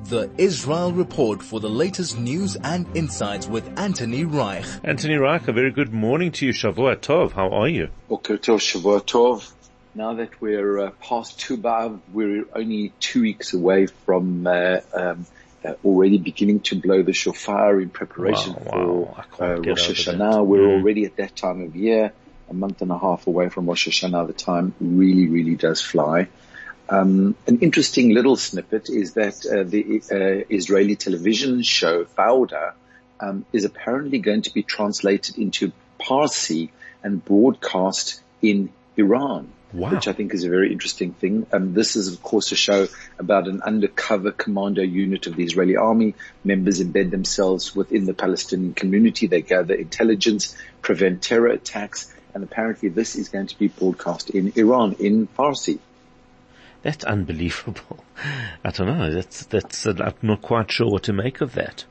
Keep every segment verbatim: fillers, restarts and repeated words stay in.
The Israel Report for the latest news and insights with Anthony Reich. Anthony Reich, a very good morning to you. Shavua Tov. How are you? Boker Tov, Shavua Tov. Now that we're uh, past Tu B'Av, we're only two weeks away from uh, um, uh, already beginning to blow the shofar in preparation wow, wow. for uh, Rosh Hashanah. We're mm. already at that time of year, a month and a half away from Rosh Hashanah. The time really, really does fly. Um, an interesting little snippet is that uh, the uh, Israeli television show Fauda um, is apparently going to be translated into Parsi and broadcast in Iran, wow. which I think is a very interesting thing. Um, this is, of course, a show about an undercover commando unit of the Israeli army. Members embed themselves within the Palestinian community. They gather intelligence, prevent terror attacks, and apparently this is going to be broadcast in Iran, in Farsi. That's unbelievable. I don't know. That's, that's, uh, I'm not quite sure what to make of that.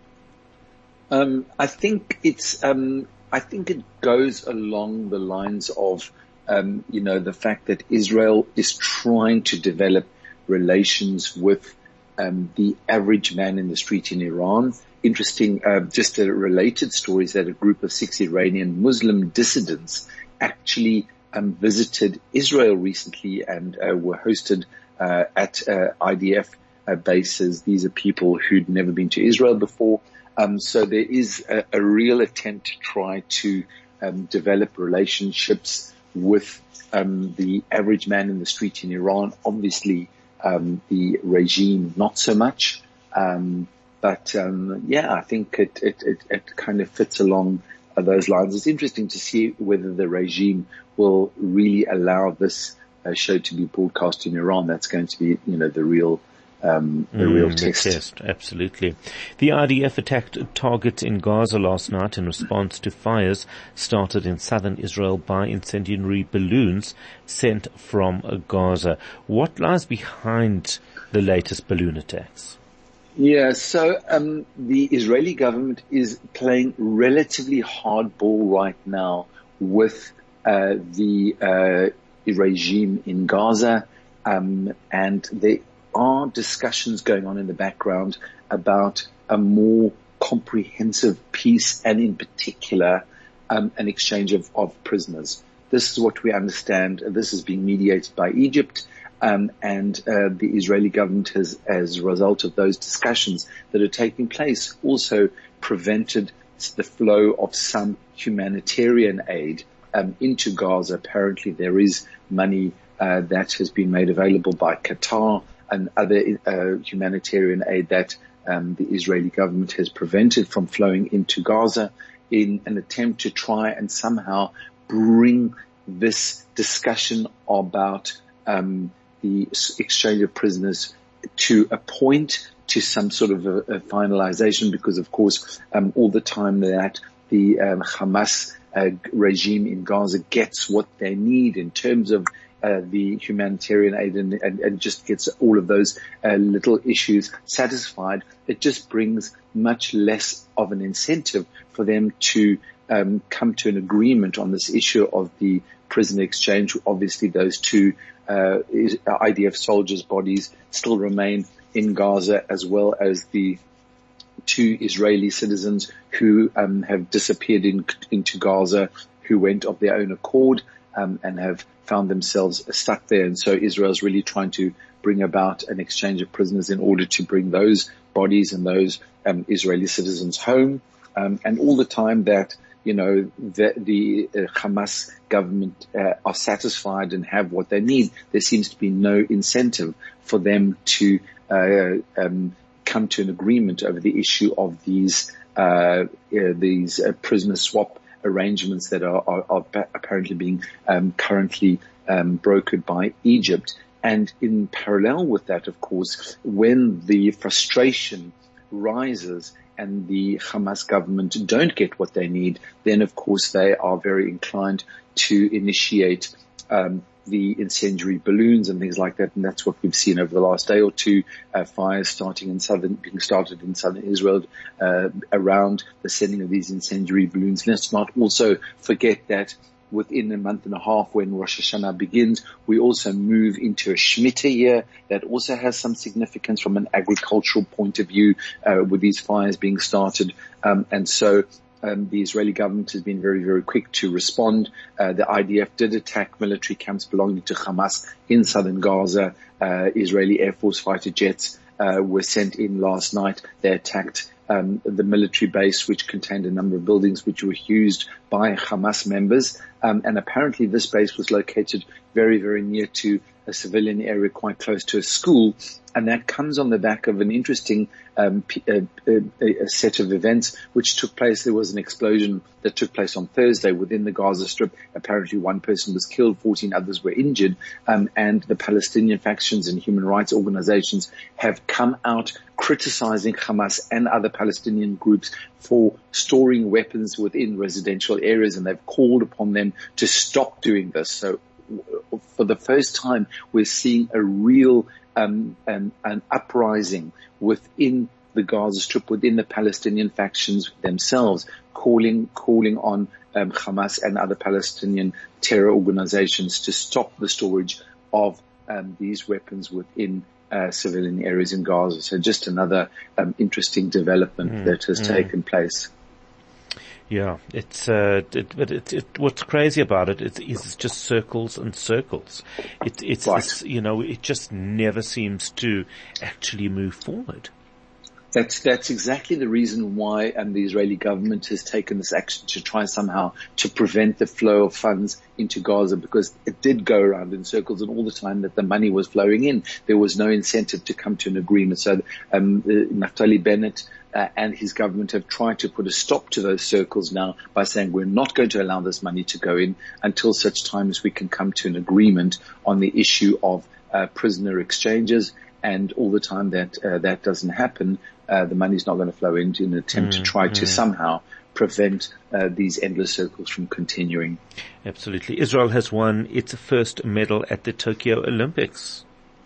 Um, I think it's, um, I think it goes along the lines of, um, you know, the fact that Israel is trying to develop relations with, um, the average man in the street in Iran. Interesting, uh, just a related story is that a group of six Iranian Muslim dissidents actually, um, visited Israel recently and, uh, were hosted Uh, at uh, I D F uh, bases. These are people who'd never been to Israel before. Um, so there is a, a real attempt to try to um, develop relationships with um, the average man in the street in Iran. Obviously, um, the regime not so much. Um, but um, yeah, I think it, it, it, it kind of fits along uh, those lines. It's interesting to see whether the regime will really allow this Uh, show to be broadcast in Iran. That's going to be, you know, the real, um, the mm, real test. test. Absolutely. The I D F attacked targets in Gaza last night in response to fires started in southern Israel by incendiary balloons sent from Gaza. What lies behind the latest balloon attacks? Yeah, so um, the Israeli government is playing relatively hardball right now with uh, the uh regime in Gaza, um, and there are discussions going on in the background about a more comprehensive peace and in particular um, an exchange of, of prisoners. This is what we understand. This is being mediated by Egypt, um, and uh, the Israeli government has, as a result of those discussions that are taking place, also prevented the flow of some humanitarian aid Um, into Gaza. Apparently there is money uh, that has been made available by Qatar and other uh, humanitarian aid that um, the Israeli government has prevented from flowing into Gaza in an attempt to try and somehow bring this discussion about um, the exchange of prisoners to a point, to some sort of a, a finalization, because of course um, all the time that the um, Hamas Uh, regime in Gaza gets what they need in terms of uh, the humanitarian aid and, and, and just gets all of those uh, little issues satisfied, it just brings much less of an incentive for them to um, come to an agreement on this issue of the prisoner exchange. Obviously, those two uh, I D F soldiers' bodies still remain in Gaza, as well as the two Israeli citizens who um, have disappeared in, into Gaza, who went of their own accord um, and have found themselves stuck there. And so Israel's really trying to bring about an exchange of prisoners in order to bring those bodies and those um, Israeli citizens home. Um, and all the time that, you know, the, the uh, Hamas government uh, are satisfied and have what they need, there seems to be no incentive for them to uh, um, come to an agreement over the issue of these uh, uh these uh, prisoner swap arrangements that are, are, are apparently being um, currently um, brokered by Egypt. And in parallel with that, of course, when the frustration rises and the Hamas government don't get what they need, then of course they are very inclined to initiate um, the incendiary balloons and things like that. And that's what we've seen over the last day or two, uh, fires starting in southern, being started in southern Israel, uh, around the sending of these incendiary balloons. Let's not also forget that within a month and a half when Rosh Hashanah begins. We also move into a Shemitah year that also has some significance from an agricultural point of view, uh, with these fires being started. Um, and so Um, the Israeli government has been very, very quick to respond. Uh, the I D F did attack military camps belonging to Hamas in southern Gaza. Uh, Israeli Air Force fighter jets uh, were sent in last night. They attacked um, the military base, which contained a number of buildings which were used by Hamas members. Um, and apparently this base was located very, very near to a civilian area quite close to a school. And that comes on the back of an interesting um, a, a, a set of events which took place. There was an explosion that took place on Thursday within the Gaza Strip. Apparently one person was killed, fourteen others were injured, um, and the Palestinian factions and human rights organizations have come out criticizing Hamas and other Palestinian groups for storing weapons within residential areas, and they've called upon them to stop doing this. So for the first time, we're seeing a real um, an, an uprising within the Gaza Strip, within the Palestinian factions themselves, calling calling on um, Hamas and other Palestinian terror organizations to stop the storage of um, these weapons within uh, civilian areas in Gaza. So just another um, interesting development mm, that has mm. taken place. Yeah, it's, uh, it, but it, it, what's crazy about it is it's just circles and circles. It, it's, right. it's, you know, it just never seems to actually move forward. That's, that's exactly the reason why um, the Israeli government has taken this action to try somehow to prevent the flow of funds into Gaza, because it did go around in circles, and all the time that the money was flowing in, there was no incentive to come to an agreement. So, um, uh, Naftali Bennett Uh, and his government have tried to put a stop to those circles now by saying we're not going to allow this money to go in until such time as we can come to an agreement on the issue of uh, prisoner exchanges. And all the time that uh, that doesn't happen, uh, the money's not going to flow into an attempt mm, to try mm. to somehow prevent uh, these endless circles from continuing. Absolutely. Israel has won its first medal at the Tokyo Olympics.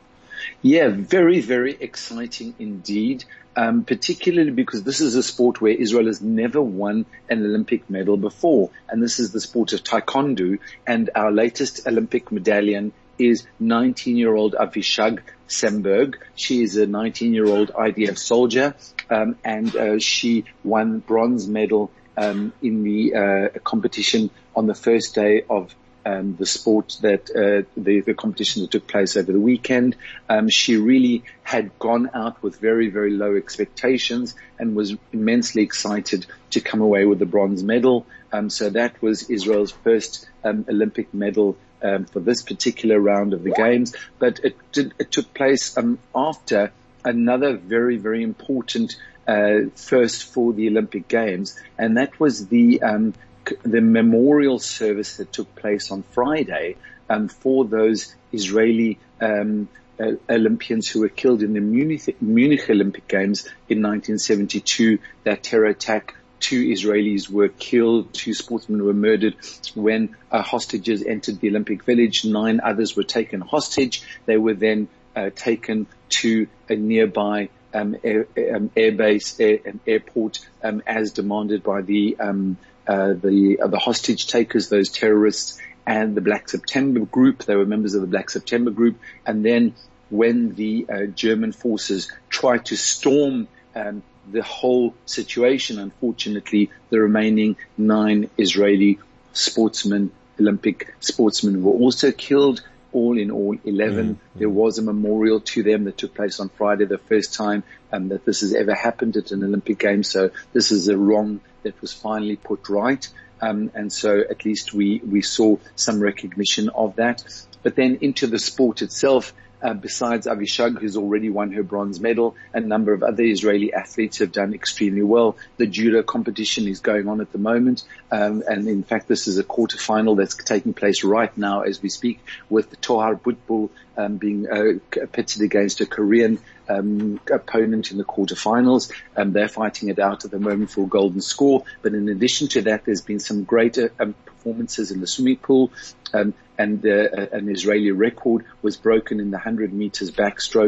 Yeah, very, very exciting indeed. Um, particularly because this is a sport where Israel has never won an Olympic medal before. And this is the sport of taekwondo. And our latest Olympic medallion is nineteen-year-old Avishag Semberg. She is a nineteen-year-old I D F soldier, um, and uh, she won bronze medal um, in the uh, competition on the first day of Um, the sport that, uh, the, the competition that took place over the weekend. Um, she really had gone out with very, very low expectations and was immensely excited to come away with the bronze medal. Um, so that was Israel's first, um, Olympic medal, um, for this particular round of the games. But it did, it took place, um, after another very, very important, uh, first for the Olympic Games. And that was the, um, the memorial service that took place on Friday um, for those Israeli um, uh, Olympians who were killed in the Munich, Munich Olympic Games in nineteen seventy-two. That terror attack, two Israelis were killed, two sportsmen were murdered when uh, hostages entered the Olympic Village. Nine others were taken hostage. They were then uh, taken to a nearby um, air, um, airbase, air, um, airport, um, as demanded by the um, Uh, the, uh, the hostage takers, those terrorists, and the Black September group. They were members of the Black September group. And then when the uh, German forces tried to storm um, the whole situation, unfortunately, the remaining nine Israeli sportsmen, Olympic sportsmen, were also killed. All in all, eleven. Mm-hmm. There was a memorial to them that took place on Friday, the first time um, that this has ever happened at an Olympic Games. So this is a wrong that was finally put right. Um, and so at least we, we saw some recognition of that. But then into the sport itself, uh, besides Avishag, who's already won her bronze medal, a number of other Israeli athletes have done extremely well. The judo competition is going on at the moment. Um, and in fact, this is a quarterfinal that's taking place right now as we speak, with the Tohar Butbul um, being uh, pitted against a Korean um, opponent in the quarterfinals. Um, they're fighting it out at the moment for a golden score. But in addition to that, there's been some great uh, um, performances in the swimming pool. Um, and uh, an Israeli record was broken in the one hundred meters backstroke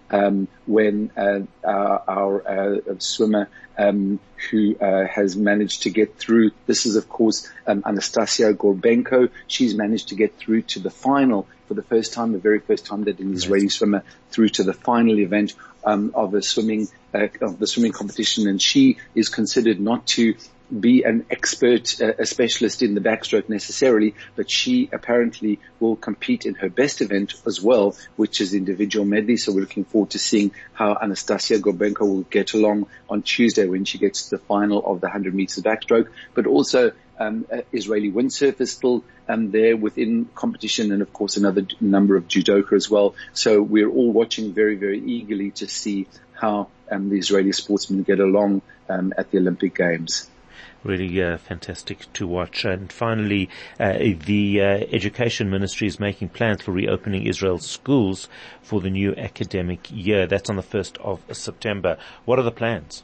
um, when uh, our, our uh, swimmer um, who uh, has managed to get through. This is, of course, um, Anastasia Gorbenko. She's managed to get through to the final for the first time, the very first time that an Israeli swimmer through to the final event um, of a swimming uh, of the swimming competition, and she is considered not to be an expert, uh, a specialist in the backstroke necessarily, but she apparently will compete in her best event as well, which is individual medley. So we're looking forward to seeing how Anastasia Gorbenko will get along on Tuesday when she gets to the final of the one hundred meters backstroke. But also um, uh, Israeli windsurf is still um, there within competition, and of course another d- number of judoka as well. So we're all watching very, very eagerly to see how um, the Israeli sportsmen get along um, at the Olympic Games. Really uh, fantastic to watch. And finally, uh, the uh, Education Ministry is making plans for reopening Israel's schools for the new academic year. That's on the first of September. What are the plans?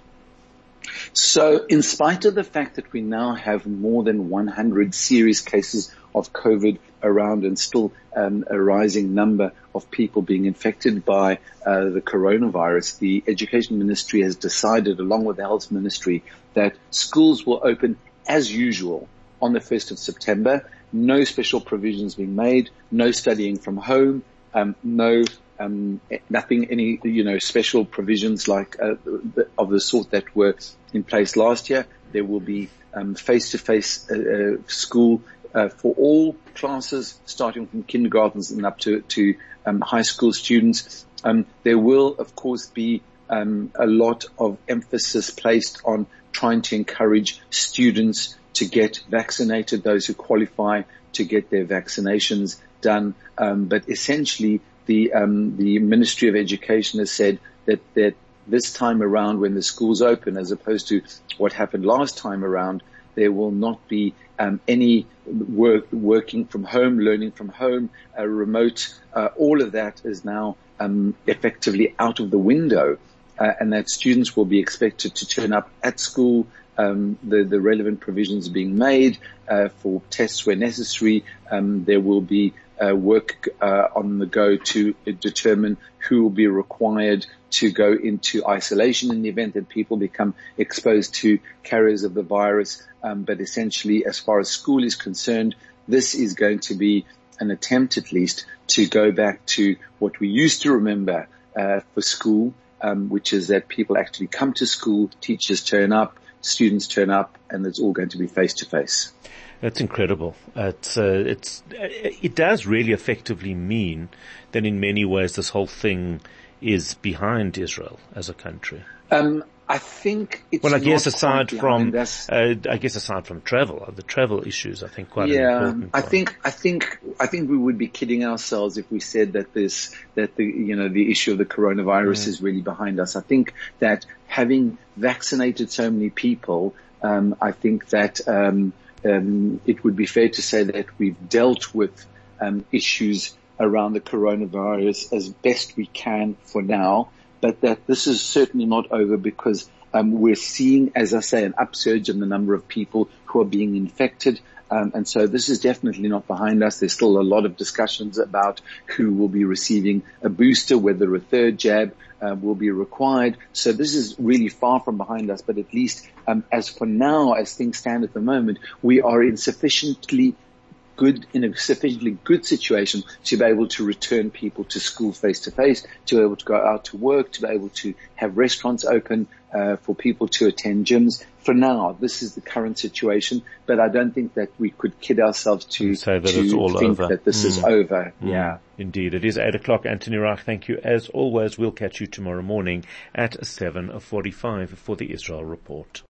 So in spite of the fact that we now have more than one hundred serious cases of COVID around and still um, a rising number of people being infected by uh, the coronavirus, the Education Ministry has decided, along with the Health Ministry, that schools will open as usual on the first of September. No special provisions being made, no studying from home, um, no um, nothing, any you know special provisions like uh, of the sort that were in place last year. There will be um, face-to-face uh, uh, school uh, for all classes, starting from kindergartens and up to to um, high school students. Um, there will, of course, be um, a lot of emphasis placed on trying to encourage students to get vaccinated, those who qualify to get their vaccinations done. Um, but essentially, the um, the Ministry of Education has said that that this time around, when the schools open, as opposed to what happened last time around, there will not be um, any work working from home, learning from home, uh, remote. Uh, all of that is now um, effectively out of the window. Uh, and that students will be expected to turn up at school, um, the, the relevant provisions being made uh, for tests where necessary. Um, there will be uh, work uh, on the go to determine who will be required to go into isolation in the event that people become exposed to carriers of the virus. Um, but essentially, as far as school is concerned, this is going to be an attempt, at least, to go back to what we used to remember uh, for school. Um, which is that people actually come to school, teachers turn up, students turn up, and it's all going to be face to face. That's incredible. It's, uh, it's, it does really effectively mean that in many ways this whole thing is behind Israel as a country. Um, I think it's well, I guess not aside from, us. uh, I guess aside from travel, the travel issues, I think quite yeah, an important I one. think, I think, I think we would be kidding ourselves if we said that this, that the, you know, the issue of the coronavirus mm. is really behind us. I think that having vaccinated so many people, um, I think that, um, um, it would be fair to say that we've dealt with, um, issues around the coronavirus as best we can for now. But that this is certainly not over because um, we're seeing, as I say, an upsurge in the number of people who are being infected. Um, and so this is definitely not behind us. There's still a lot of discussions about who will be receiving a booster, whether a third jab uh, will be required. So this is really far from behind us. But at least um, as for now, as things stand at the moment, we are in sufficiently good, in a sufficiently good situation to be able to return people to school face to face, to be able to go out to work, to be able to have restaurants open, uh, for people to attend gyms. For now, this is the current situation, but I don't think that we could kid ourselves to, say that to it's all think over. that this mm. is over. Mm. Yeah. Indeed. It is eight o'clock. Anthony Reich, thank you. As always, we'll catch you tomorrow morning at seven forty-five for the Israel Report.